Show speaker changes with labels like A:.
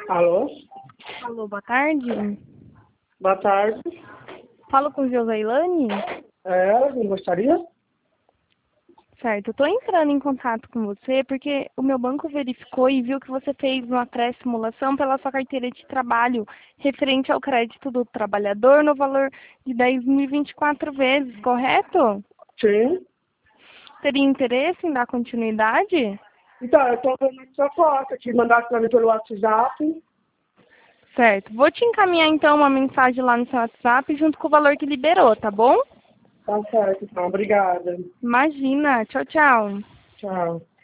A: Alô?
B: Alô, boa tarde.
A: Boa tarde.
B: Falo com Josailane?
A: É ela que gostaria?
B: Certo, eu estou entrando em contato com você porque o meu banco verificou e viu que você fez uma pré-simulação pela sua carteira de trabalho referente ao crédito do trabalhador no valor de 10.024 vezes, correto?
A: Sim.
B: Teria interesse em dar continuidade?
A: Então, eu tô vendo a sua foto, te mandasse pra mim pelo WhatsApp.
B: Certo, vou te encaminhar então uma mensagem lá no seu WhatsApp junto com o valor que liberou, tá bom?
A: Tá certo, então. Obrigada.
B: Imagina, tchau, tchau.
A: Tchau.